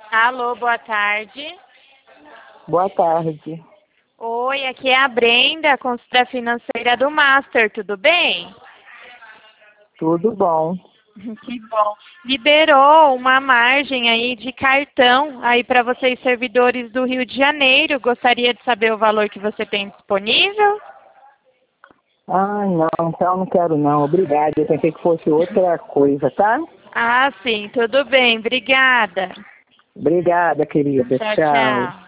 Alô, boa tarde. Boa tarde. Oi, aqui é a Brenda, consultora financeira do Master, tudo bem? Tudo bom? Que bom. Liberou uma margem aí de cartão aí para vocês servidores do Rio de Janeiro. Gostaria de saber o valor que você tem disponível? Ai, não, então não quero não. Obrigada. Eu pensei que fosse outra coisa, tá? Ah, sim, tudo bem. Obrigada. Obrigada, querida. Tchau, Tchau. tchau.